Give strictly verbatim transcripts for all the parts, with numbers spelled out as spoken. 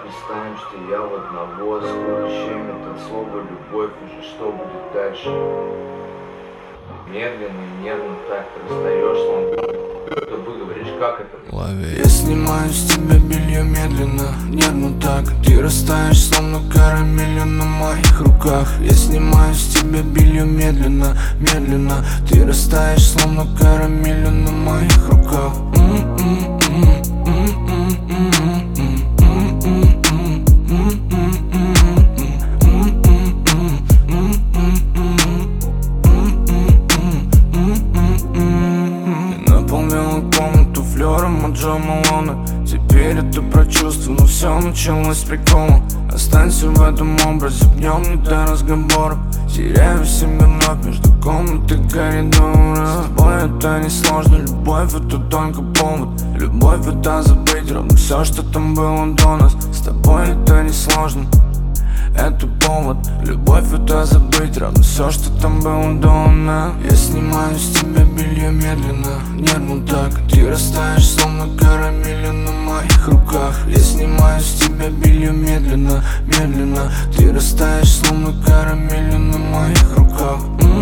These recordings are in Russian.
представим, что я в одного с увлечением это слово любовь, уже что будет дальше? Медленно и нервно так ты расстаешь, словно ты выговоришь, как это? Лови. Я снимаю с тебя белье медленно, нервно так. Ты растаешь, словно карамелью на моих руках. Я снимаю с тебя белье медленно, медленно. Ты растаешь, словно карамелью на моих руках. Флёром от Джо Малона. Теперь это про чувства, но все началось с прикола. Останься в этом образе, днем не до разговоров. Теряю себя вновь между комнат и коридора. С тобой это не сложно, любовь это только повод. Любовь это забыть ровно все, что там было до нас. С тобой это не сложно, это повод. Любовь это забыть равно все, что там было до нас. Я снимаю с тебя белье медленно, нервно так. Ты растаешь, словно карамелью на моих руках. Я снимаю с тебя белье медленно, медленно. Ты растаешь, словно карамелью на моих руках.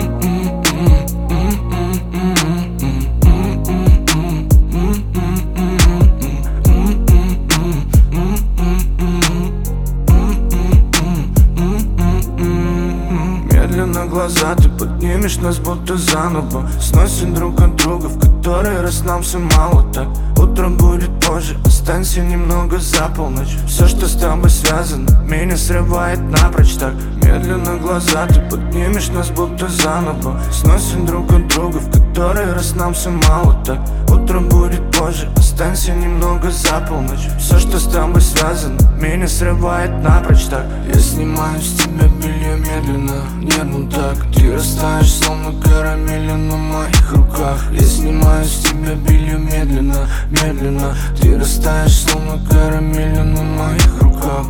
На глаза ты поднимешь нас будто заново. Сносим друг от друга, в который раз нам все мало так. Утро будет позже, останься немного за полночь. Все, что с тобой связано, меня срывает напрочь так. Медленно глаза ты поднимешь нас будто заново. Сносим друг от друга, в который раз нам все мало так. Утро будет позже, останься немного за полночь. Все, что с тобой связано, меня срывает напрочь так. Я снимаю с тебя белье медленно, нервно так. Ты растаешь, словно карамелью на моих руках. Я снимаю с тебя белье медленно, медленно. Ты растаешь, словно карамелью на моих руках.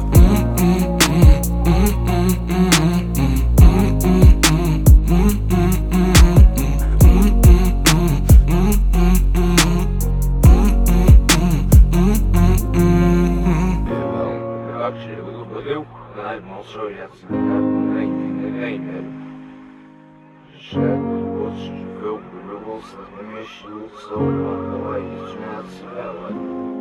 Вот же живем, влюбился, не мещил, снова давай изменяться,